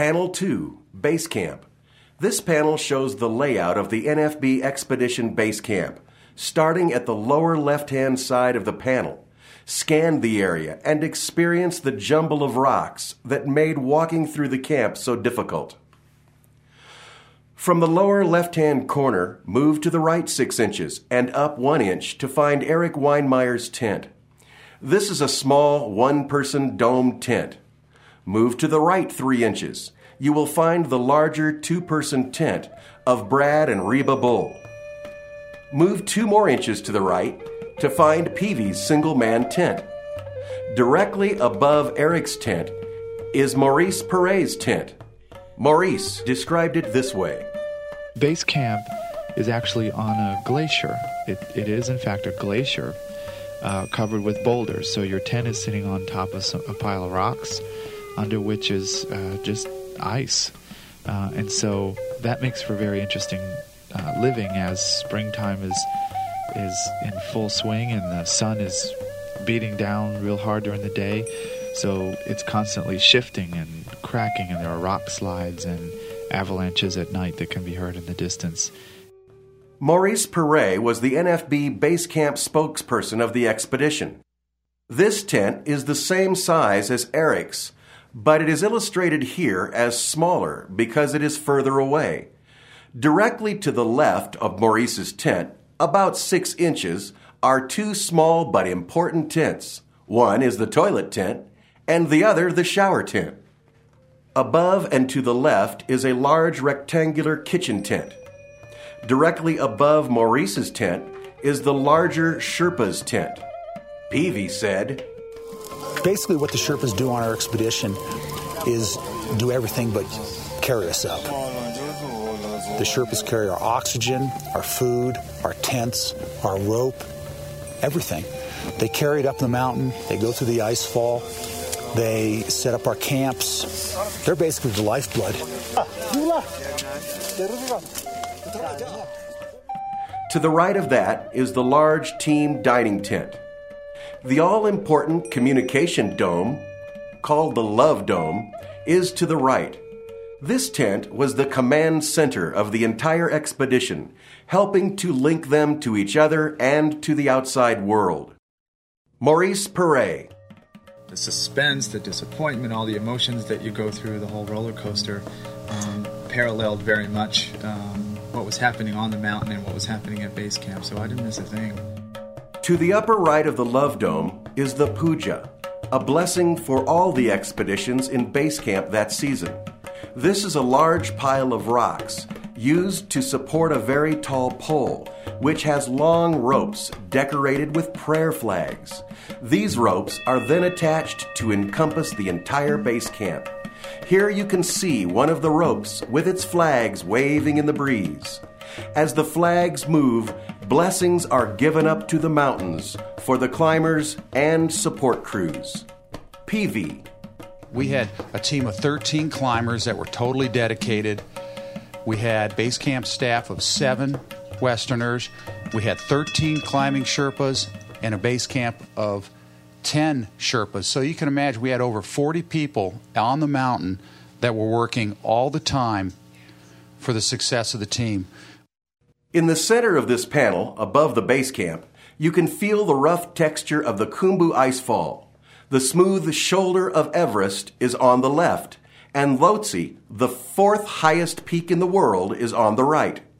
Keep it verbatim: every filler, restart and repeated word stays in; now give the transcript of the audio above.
Panel two, Base Camp. This panel shows the layout of the N F B Expedition Base Camp, starting at the lower left-hand side of the panel. Scan the area and experience the jumble of rocks that made walking through the camp so difficult. From the lower left-hand corner, move to the right six inches and up one inch to find Eric Weinmeyer's tent. This is a small one-person dome tent. Move to the right three inches. You will find the larger two-person tent of Brad and Reba Bull. Move two more inches to the right to find Peavy's single-man tent. Directly above Eric's tent is Maurice Perret's tent. Maurice described it this way. Base camp is actually on a glacier. It, it is, in fact, a glacier uh, covered with boulders. So your tent is sitting on top of some, a pile of rocks, under which is uh, just ice. Uh, and so that makes for very interesting uh, living as springtime is is in full swing and the sun is beating down real hard during the day. So it's constantly shifting and cracking, and there are rock slides and avalanches at night that can be heard in the distance. Maurice Perret was the N F B Base Camp spokesperson of the expedition. This tent is the same size as Eric's, but it is illustrated here as smaller because it is further away. Directly to the left of Maurice's tent, about six inches, are two small but important tents. One is the toilet tent, and the other the shower tent. Above and to the left is a large rectangular kitchen tent. Directly above Maurice's tent is the larger Sherpa's tent. Peavy said, basically what the Sherpas do on our expedition is do everything but carry us up. The Sherpas carry our oxygen, our food, our tents, our rope, everything. They carry it up the mountain, they go through the ice fall, they set up our camps. They're basically the lifeblood. To the right of that is the large team dining tent. The all-important communication dome, called the Love Dome, is to the right. This tent was the command center of the entire expedition, helping to link them to each other and to the outside world. Maurice Perret. The suspense, the disappointment, all the emotions that you go through, the whole roller coaster, um, paralleled very much um, what was happening on the mountain and what was happening at base camp, so I didn't miss a thing. To the upper right of the Love Dome is the puja, a blessing for all the expeditions in base camp that season. This is a large pile of rocks used to support a very tall pole, which has long ropes decorated with prayer flags. These ropes are then attached to encompass the entire base camp. Here you can see one of the ropes with its flags waving in the breeze. As the flags move, blessings are given up to the mountains for the climbers and support crews. Peavy. We had a team of thirteen climbers that were totally dedicated. We had base camp staff of seven Westerners. We had thirteen climbing Sherpas and a base camp of ten Sherpas. So you can imagine we had over forty people on the mountain that were working all the time for the success of the team. In the center of this panel, above the base camp, you can feel the rough texture of the Khumbu Icefall. The smooth shoulder of Everest is on the left, and Lhotse, the fourth highest peak in the world, is on the right.